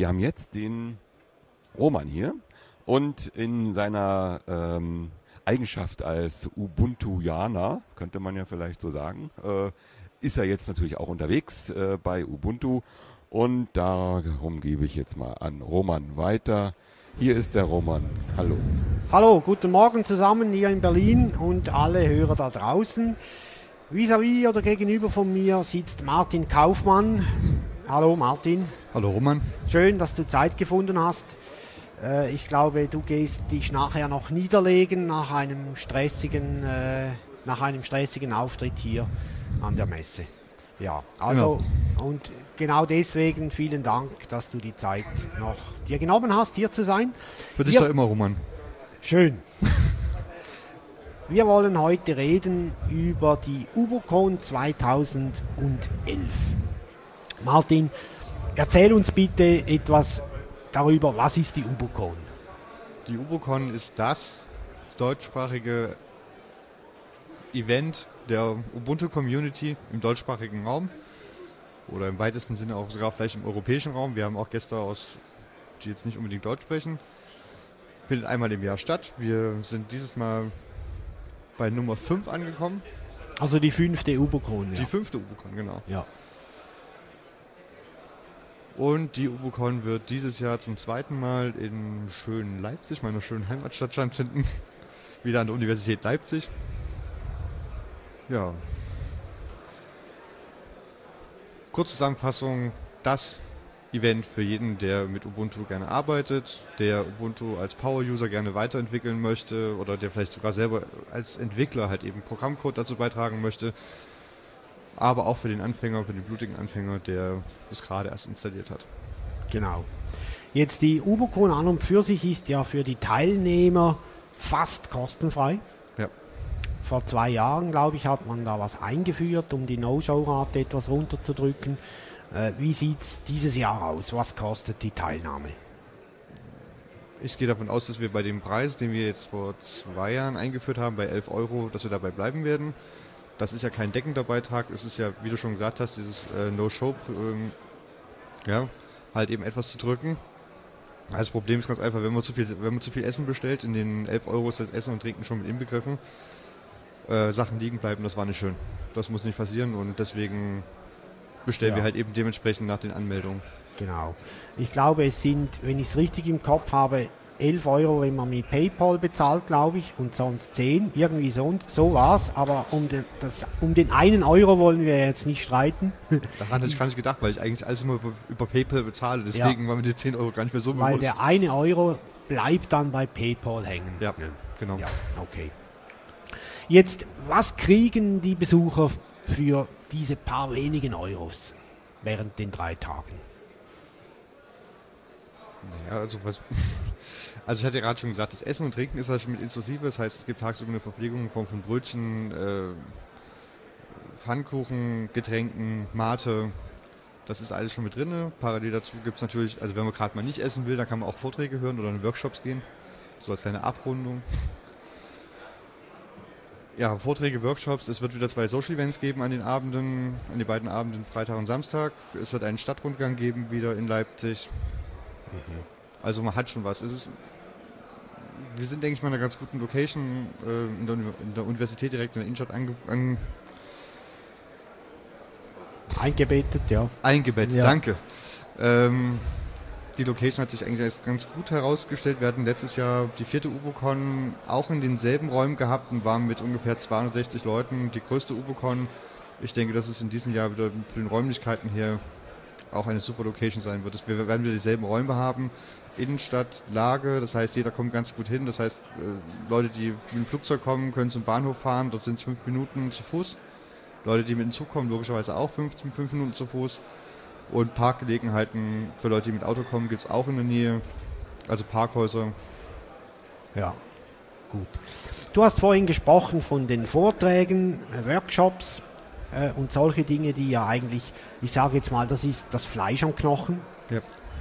Wir haben jetzt den Roman hier und in seiner Eigenschaft als Ubuntuaner, könnte man ja vielleicht so sagen, ist er jetzt natürlich auch unterwegs bei Ubuntu und darum gebe ich jetzt mal an Roman weiter. Hier ist der Roman. Hallo. Hallo, guten Morgen zusammen hier in Berlin und alle Hörer da draußen. Vis-à-vis oder gegenüber von mir sitzt Martin Kaufmann. Hallo Martin. Hallo Roman. Schön, dass du Zeit gefunden hast. Ich glaube, du gehst dich nachher noch niederlegen nach einem stressigen Auftritt hier an der Messe. Ja, also und genau deswegen vielen Dank, dass du die Zeit noch dir genommen hast, hier zu sein. Für dich doch immer, Roman. Schön. Wir wollen heute reden über die UBOCon 2011. Martin, erzähl uns bitte etwas darüber, was ist die UBOCon? Die UBOCon ist das deutschsprachige Event der Ubuntu-Community im deutschsprachigen Raum oder im weitesten Sinne auch sogar vielleicht im europäischen Raum. Wir haben auch Gäste die jetzt nicht unbedingt Deutsch sprechen. Findet einmal im Jahr statt. Wir sind dieses Mal bei Nummer 5 angekommen. Also die 5. UBOCon. Ja. Die 5. UBOCon, genau. Ja. Und die UBOCon wird dieses Jahr zum zweiten Mal in schönen Leipzig, meiner schönen Heimatstadt, stattfinden. Wieder an der Universität Leipzig. Ja. Kurze Zusammenfassung, das Event für jeden, der mit Ubuntu gerne arbeitet, der Ubuntu als Power-User gerne weiterentwickeln möchte oder der vielleicht sogar selber als Entwickler halt eben Programmcode dazu beitragen möchte, aber auch für den Anfänger, für den blutigen Anfänger, der es gerade erst installiert hat. Genau. Jetzt die UBOCon an und für sich ist ja für die Teilnehmer fast kostenfrei. Ja. Vor 2 Jahren, glaube ich, hat man da was eingeführt, um die No-Show-Rate etwas runterzudrücken. Wie sieht es dieses Jahr aus? Was kostet die Teilnahme? Ich gehe davon aus, dass wir bei dem Preis, den wir jetzt vor 2 Jahren eingeführt haben, bei 11 €, dass wir dabei bleiben werden. Das ist ja kein deckender Beitrag. Es ist ja, wie du schon gesagt hast, dieses No-Show, halt eben etwas zu drücken. Das Problem ist ganz einfach, wenn man zu viel Essen bestellt, in den 11 € ist das Essen und Trinken schon mit inbegriffen. Sachen liegen bleiben, das war nicht schön. Das muss nicht passieren und deswegen bestellen wir halt eben dementsprechend nach den Anmeldungen. Genau. Ich glaube, es sind, wenn ich es richtig im Kopf habe, 11 €, wenn man mit PayPal bezahlt, glaube ich, und sonst 10, irgendwie so war es, aber um den einen Euro wollen wir jetzt nicht streiten. Daran hätte ich gar nicht gedacht, weil ich eigentlich alles immer über PayPal bezahle, deswegen waren mir die 10 € gar nicht mehr so bewusst. Weil der eine Euro bleibt dann bei PayPal hängen. Ja, genau. Ja, okay. Jetzt, was kriegen die Besucher für diese paar wenigen Euros während den 3 Tagen? Naja, also ich hatte ja gerade schon gesagt, das Essen und Trinken ist halt schon mit inklusive. Das heißt, es gibt tagsüber eine Verpflegung in Form von Brötchen, Pfannkuchen, Getränken, Mate. Das ist alles schon mit drin. Parallel dazu gibt es natürlich, also wenn man gerade mal nicht essen will, dann kann man auch Vorträge hören oder in Workshops gehen. So als kleine Abrundung. Ja, Vorträge, Workshops. Es wird wieder 2 Social Events geben an den beiden Abenden, Freitag und Samstag. Es wird einen Stadtrundgang geben, wieder in Leipzig. Also man hat schon was. Wir sind, denke ich mal, in einer ganz guten Location in der Universität direkt in der Innenstadt Eingebettet, ja. Eingebettet, ja. Danke. Die Location hat sich eigentlich als ganz gut herausgestellt. Wir hatten letztes Jahr die 4. UBOCon auch in denselben Räumen gehabt und waren mit ungefähr 260 Leuten die größte UBOCon. Ich denke, dass es in diesem Jahr wieder für den Räumlichkeiten her auch eine super Location sein wird. Wir werden wieder dieselben Räume haben. Innenstadt, Lage, das heißt, jeder kommt ganz gut hin. Das heißt, Leute, die mit dem Flugzeug kommen, können zum Bahnhof fahren. Dort sind es 5 Minuten zu Fuß. Leute, die mit dem Zug kommen, logischerweise auch 5 Minuten zu Fuß. Und Parkgelegenheiten für Leute, die mit Auto kommen, gibt es auch in der Nähe. Also Parkhäuser. Ja, gut. Du hast vorhin gesprochen von den Vorträgen, Workshops und solche Dinge, die ja eigentlich, ich sage jetzt mal, das ist das Fleisch am Knochen. Ja.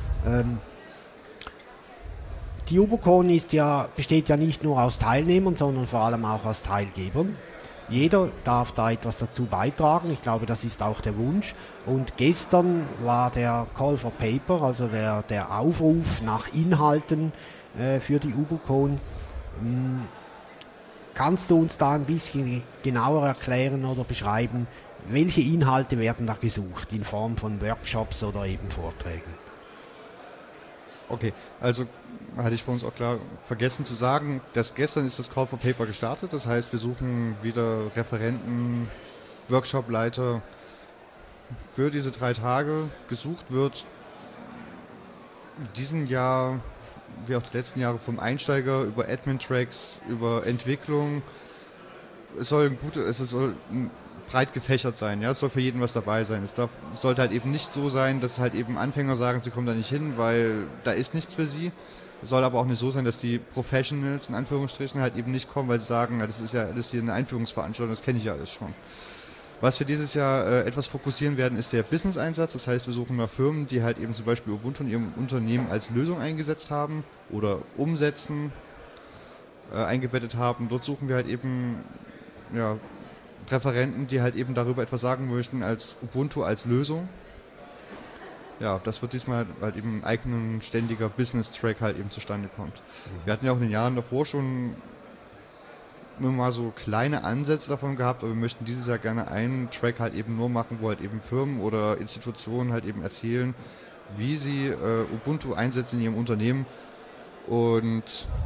Die UBOCon besteht ja nicht nur aus Teilnehmern, sondern vor allem auch aus Teilgebern. Jeder darf da etwas dazu beitragen. Ich glaube, das ist auch der Wunsch. Und gestern war der Call for Paper, also der Aufruf nach Inhalten für die UBUCON. Kannst du uns da ein bisschen genauer erklären oder beschreiben, welche Inhalte werden da gesucht in Form von Workshops oder eben Vorträgen? Okay, also hatte ich vor uns auch klar vergessen zu sagen, dass gestern ist das Call for Paper gestartet. Das heißt, wir suchen wieder Referenten, Workshopleiter für diese 3 Tage. Gesucht wird in diesem Jahr, wie auch die letzten Jahre, vom Einsteiger über Admin-Tracks, über Entwicklung. Es soll breit gefächert sein, ja, es soll für jeden was dabei sein. Sollte halt eben nicht so sein, dass halt eben Anfänger sagen, sie kommen da nicht hin, weil da ist nichts für sie. Es soll aber auch nicht so sein, dass die Professionals in Anführungsstrichen halt eben nicht kommen, weil sie sagen, na, das ist ja alles hier eine Einführungsveranstaltung, das kenne ich ja alles schon. Was wir dieses Jahr etwas fokussieren werden, ist der Business-Einsatz. Das heißt, wir suchen nach Firmen, die halt eben zum Beispiel Ubuntu in ihrem Unternehmen als Lösung eingesetzt haben oder umsetzen, eingebettet haben. Dort suchen wir halt eben Referenten, die halt eben darüber etwas sagen möchten als Ubuntu als Lösung. Ja, das wird diesmal halt eben ein eigenständiger Business-Track halt eben zustande kommt. Wir hatten ja auch in den Jahren davor schon immer mal so kleine Ansätze davon gehabt, aber wir möchten dieses Jahr gerne einen Track halt eben nur machen, wo halt eben Firmen oder Institutionen halt eben erzählen, wie sie Ubuntu einsetzen in ihrem Unternehmen. Und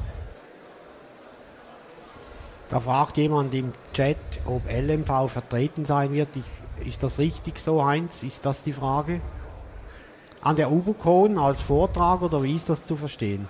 da fragt jemand im Chat, ob LMV vertreten sein wird. Ist das richtig so, Heinz? Ist das die Frage? An der UBUCON als Vortrag oder wie ist das zu verstehen?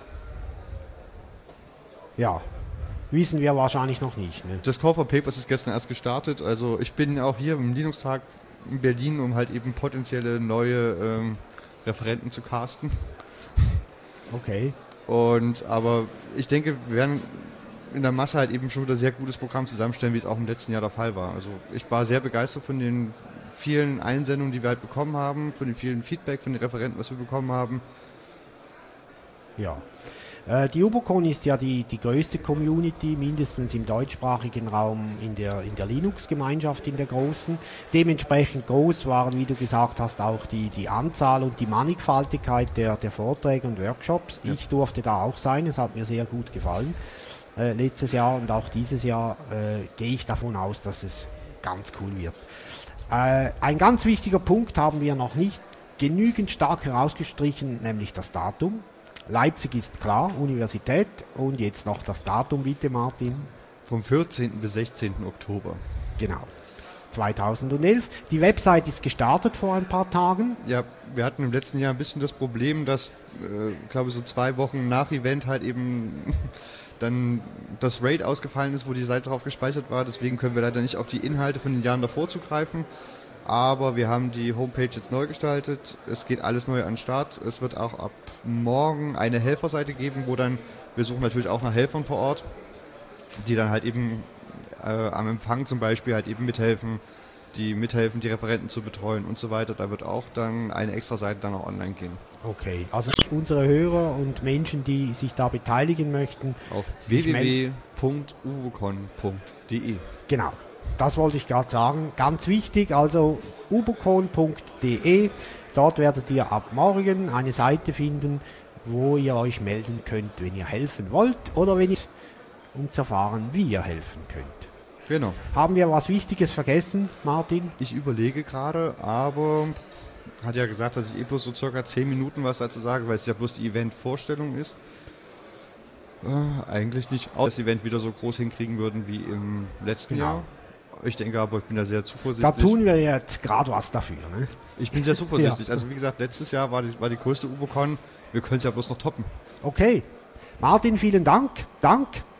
Ja, wissen wir wahrscheinlich noch nicht. Ne? Das Call for Papers ist gestern erst gestartet. Also ich bin auch hier im Linux-Tag in Berlin, um halt eben potenzielle neue Referenten zu casten. Okay. Aber ich denke, wir werden in der Masse halt eben schon wieder sehr gutes Programm zusammenstellen, wie es auch im letzten Jahr der Fall war. Also ich war sehr begeistert von den vielen Einsendungen, die wir halt bekommen haben, von den vielen Feedback von den Referenten, was wir bekommen haben. Ja. Die UBUCON ist ja die größte Community, mindestens im deutschsprachigen Raum in der Linux-Gemeinschaft, in der großen. Dementsprechend groß waren, wie du gesagt hast, auch die Anzahl und die Mannigfaltigkeit der Vorträge und Workshops. Ja. Ich durfte da auch sein, es hat mir sehr gut gefallen. Letztes Jahr und auch dieses Jahr gehe ich davon aus, dass es ganz cool wird. Ein ganz wichtiger Punkt haben wir noch nicht genügend stark herausgestrichen, nämlich das Datum. Leipzig ist klar, Universität, und jetzt noch das Datum bitte, Martin. Vom 14. bis 16. Oktober. Genau, 2011. Die Website ist gestartet vor ein paar Tagen. Ja, wir hatten im letzten Jahr ein bisschen das Problem, dass, glaube ich, so 2 Wochen nach Event halt eben dann das RAID ausgefallen ist, wo die Seite drauf gespeichert war. Deswegen können wir leider nicht auf die Inhalte von den Jahren davor zugreifen. Aber wir haben die Homepage jetzt neu gestaltet. Es geht alles neu an den Start. Es wird auch ab morgen eine Helferseite geben, wo dann, wir suchen natürlich auch nach Helfern vor Ort, die dann halt eben am Empfang zum Beispiel halt eben mithelfen, die Referenten zu betreuen und so weiter. Da wird auch dann eine extra Seite dann auch online gehen. Okay, also unsere Hörer und Menschen, die sich da beteiligen möchten, auf www.ubucon.de. Genau, das wollte ich gerade sagen. Ganz wichtig, also ubucon.de. Dort werdet ihr ab morgen eine Seite finden, wo ihr euch melden könnt, wenn ihr helfen wollt oder wenn ihr, um zu erfahren, wie ihr helfen könnt. Genau. Haben wir was Wichtiges vergessen, Martin? Ich überlege gerade, aber hat ja gesagt, dass ich bloß so circa 10 Minuten was dazu sage, weil es ja bloß die Event-Vorstellung ist. Eigentlich nicht, auch das Event wieder so groß hinkriegen würden wie im letzten Jahr. Ich denke aber, ich bin da sehr zuversichtlich. Da tun wir jetzt gerade was dafür. Ne? Ich bin sehr zuversichtlich. Ja. Also wie gesagt, letztes Jahr war die größte UBUCON. Wir können es ja bloß noch toppen. Okay. Martin, vielen Dank. Dank